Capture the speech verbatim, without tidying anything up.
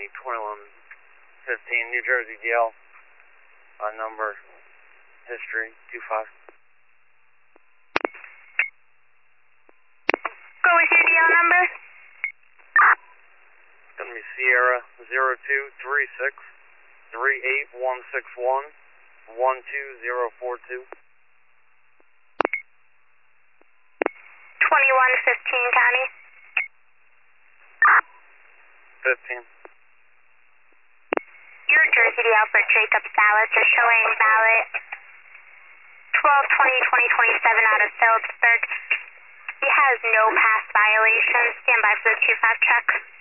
County, twenty-one fifteen, New Jersey D L, uh, number, history, two five. Go with your D L number. It's going to be Sierra zero two three six three eight one six one one two zero four two. twenty-one fifteen County. fifteen. Your Jersey D L for Jacob Salas are showing ballot twelve twenty twenty twenty-seven out of Phillipsburg. He has no past violations. Stand by for the two five check.